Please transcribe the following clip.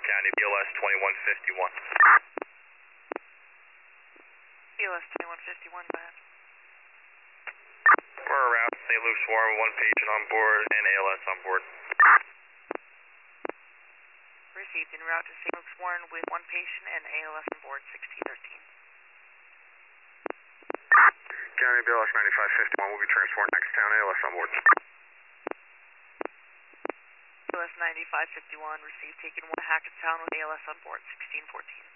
County, BLS 2151. BLS 2151, go ahead. We're around St. Luke's Warren, one patient on board and ALS on board. Received en route to St. Luke's Warren with one patient and ALS on board, 1613. County, BLS 9551 will be transported next town, ALS on board. BLS 9551, received, taken 1 Hackettstown with ALS on board, 1614.